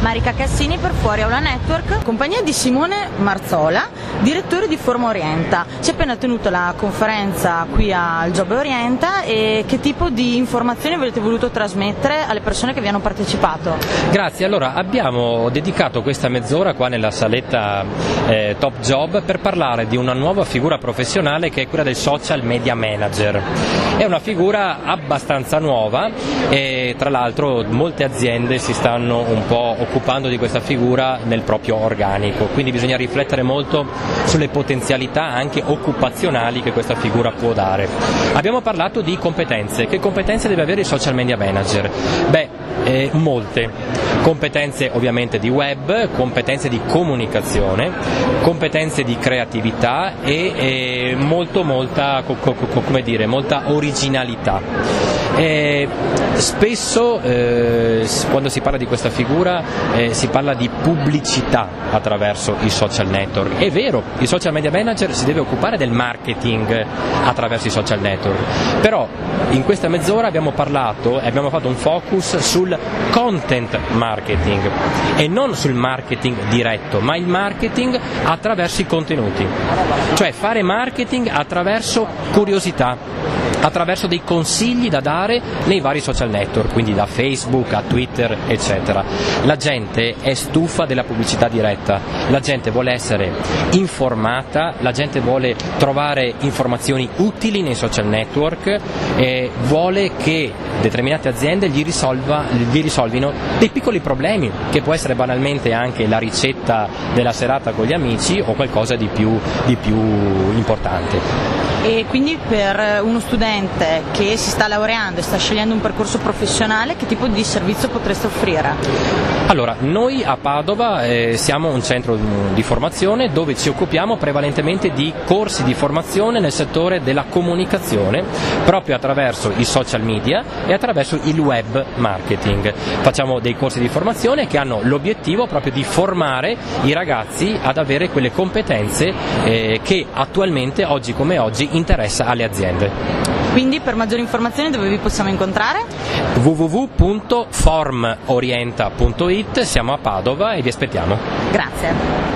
Marica Cassini per Fuori Aula Network, compagnia di Simone Marzola, direttore di Forma Orienta. Si è appena tenuta la conferenza qui al Job Orienta e che tipo di informazioni avete voluto trasmettere alle persone che vi hanno partecipato? Grazie, allora abbiamo dedicato questa mezz'ora qua nella saletta Top Job per parlare di una nuova figura professionale che è quella del social media manager. È una figura abbastanza nuova e tra l'altro molte aziende si stanno un po' occupando di questa figura nel proprio organico, quindi bisogna riflettere molto sulle potenzialità anche occupazionali che questa figura può dare. Abbiamo parlato di competenze. Che competenze deve avere il social media manager? Molte. Competenze ovviamente di web, competenze di comunicazione, competenze di creatività e molta originalità. Spesso quando si parla di questa figura si parla di pubblicità attraverso i social network. È vero, il social media manager si deve occupare del marketing attraverso i social network, però in questa mezz'ora abbiamo parlato e abbiamo fatto un focus sul content marketing e non sul marketing diretto, ma il marketing attraverso i contenuti, cioè fare marketing attraverso curiosità, attraverso dei consigli da dare nei vari social network, quindi da Facebook a Twitter eccetera. La gente è stufa della pubblicità diretta, la gente vuole essere informata, la gente vuole trovare informazioni utili nei social network e vuole che determinate aziende gli risolvino dei piccoli problemi, che può essere banalmente anche la ricetta della serata con gli amici o qualcosa di più importante. E quindi per uno studente che si sta laureando e sta scegliendo un percorso professionale, che tipo di servizio potreste offrire? Allora, noi a Padova siamo un centro di formazione dove ci occupiamo prevalentemente di corsi di formazione nel settore della comunicazione, proprio attraverso i social media e attraverso il web marketing. Facciamo dei corsi di formazione che hanno l'obiettivo proprio di formare i ragazzi ad avere quelle competenze che attualmente, oggi come oggi, interessa alle aziende. Quindi per maggiori informazioni dove vi possiamo incontrare? www.formorienta.it, siamo a Padova e vi aspettiamo. Grazie.